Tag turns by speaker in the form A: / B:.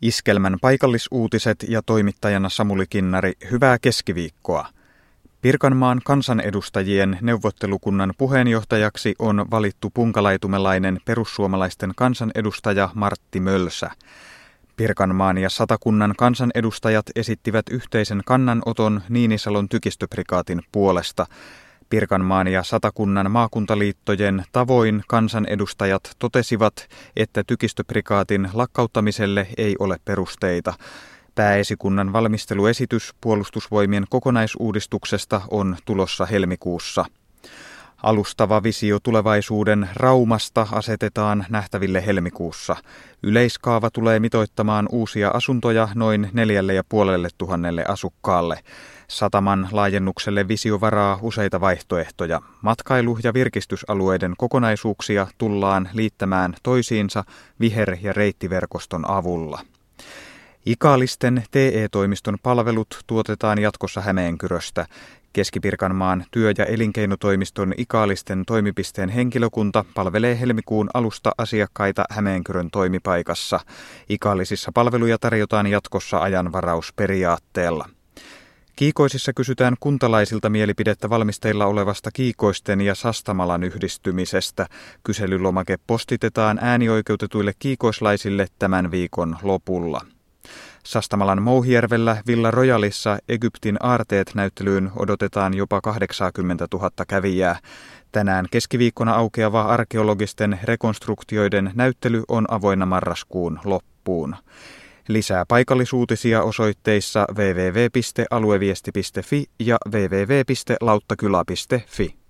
A: Iskelmän paikallisuutiset ja toimittajana Samuli Kinnari, hyvää keskiviikkoa. Pirkanmaan kansanedustajien neuvottelukunnan puheenjohtajaksi on valittu punkalaitumelainen perussuomalaisten kansanedustaja Martti Mölsä. Pirkanmaan ja Satakunnan kansanedustajat esittivät yhteisen kannanoton Niinisalon tykistöprikaatin puolesta. Pirkanmaan ja Satakunnan maakuntaliittojen tavoin kansanedustajat totesivat, että tykistöprikaatin lakkauttamiselle ei ole perusteita. Pääesikunnan valmisteluesitys Puolustusvoimien kokonaisuudistuksesta on tulossa helmikuussa. Alustava visio tulevaisuuden Raumasta asetetaan nähtäville helmikuussa. Yleiskaava tulee mitoittamaan uusia asuntoja noin 4,500 asukkaalle. Sataman laajennukselle visio varaa useita vaihtoehtoja. Matkailu- ja virkistysalueiden kokonaisuuksia tullaan liittämään toisiinsa viher- ja reittiverkoston avulla. Ikaalisten TE-toimiston palvelut tuotetaan jatkossa Hämeenkyröstä. Keski-Pirkanmaan työ- ja elinkeinotoimiston Ikaalisten toimipisteen henkilökunta palvelee helmikuun alusta asiakkaita Hämeenkyrön toimipaikassa. Ikaalisissa palveluja tarjotaan jatkossa ajanvarausperiaatteella. Kiikoisissa kysytään kuntalaisilta mielipidettä valmisteilla olevasta Kiikoisten ja Sastamalan yhdistymisestä. Kyselylomake postitetaan äänioikeutetuille kiikoislaisille tämän viikon lopulla. Sastamalan Mouhijärvellä Villa Royalissa Egyptin aarteet-näyttelyyn odotetaan jopa 80 000 kävijää. Tänään keskiviikkona aukeava arkeologisten rekonstruktioiden näyttely on avoinna marraskuun loppuun. Lisää paikallisuutisia osoitteissa www.alueviesti.fi ja www.lauttakylä.fi.